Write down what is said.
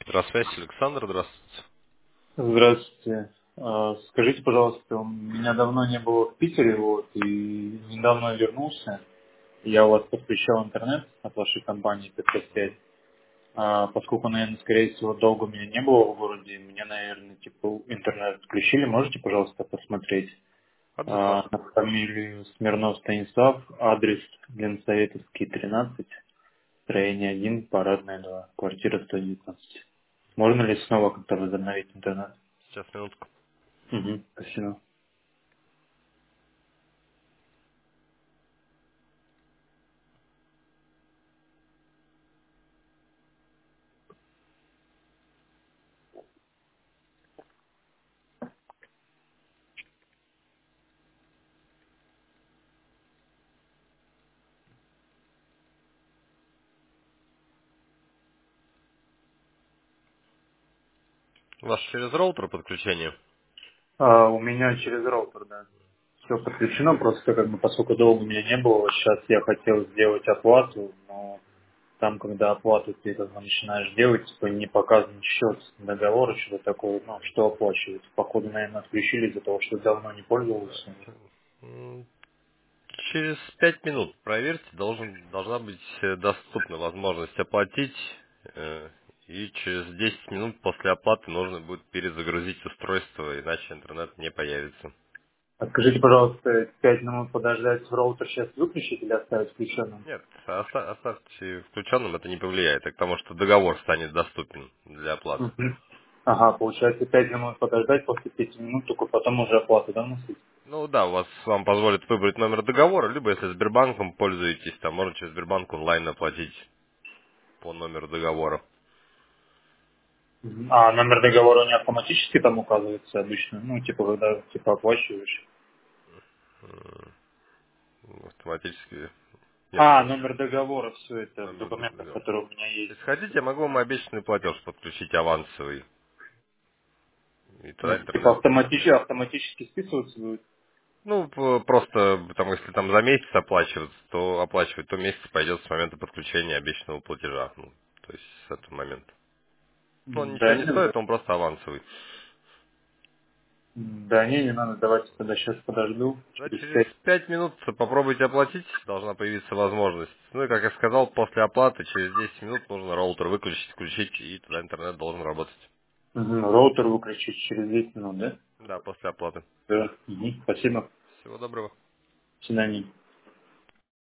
Здравствуйте, Александр, здравствуйте. Здравствуйте. Скажите, пожалуйста, у меня давно не было в Питере, и недавно вернулся. Я у вас подключал интернет от вашей компании 555. Поскольку, наверное, скорее всего, долго меня не было в городе, мне, наверное, типа интернет отключили. Можете, пожалуйста, посмотреть? Адрес ваш? На фамилию Смирнов Станислав, адрес Ленсоветовский, 13, строение 1, Парадная 2, квартира 119. Можно ли снова как-то возобновить интернет? Сейчас, минутку. Угу, спасибо. Ваш через роутер подключение? У меня через роутер, да. Все подключено, просто как бы поскольку долго у меня не было, вот сейчас я хотел сделать оплату, но там, когда оплату ты как бы начинаешь делать, типа не показан счет договора, что-то такое, ну, что оплачивать. Походу, наверное, отключили из-за того, что давно не пользовался. М, Через 5 минут проверьте, должна быть доступна возможность оплатить. И через 10 минут после оплаты нужно будет перезагрузить устройство, иначе интернет не появится. А скажите, пожалуйста, 5 минут подождать в роутер сейчас выключить или оставить включенным? Нет, оставьте включенным, это не повлияет, а к тому, что договор станет доступен для оплаты. Мгм. Ага, получается 5 минут подождать, после 5 минут только потом уже оплату, да, вносить? Ну да, вам позволит выбрать номер договора, либо если Сбербанком пользуетесь, там можно через Сбербанк онлайн оплатить по номеру договора. Мгм. А номер договора не автоматически там указывается обычно? Ну, типа, когда типа оплачиваешь. М, Автоматически нет Номер договора, все это в номера документах, договора. которые у меня есть. Если хотите, я могу вам обещанный платеж подключить авансовый. И тогда Типа интернет. автоматически списываться будет. Ну, просто, потому если там за месяц оплачивать, то месяц пойдет с момента подключения обещанного платежа. Ну, то есть с этого момента. Ну, он ничего Да, не не надо. стоит, он просто авансовый. Да, не надо, давайте тогда сейчас подожду. Да, Через через 5. 5 минут попробуйте оплатить, должна появиться возможность. Ну и, как я сказал, после оплаты через 10 минут нужно роутер выключить, включить, и тогда интернет должен работать. Роутер выключить через 10 минут, да? Да, после оплаты. Да. Спасибо. Всего доброго. До свидания.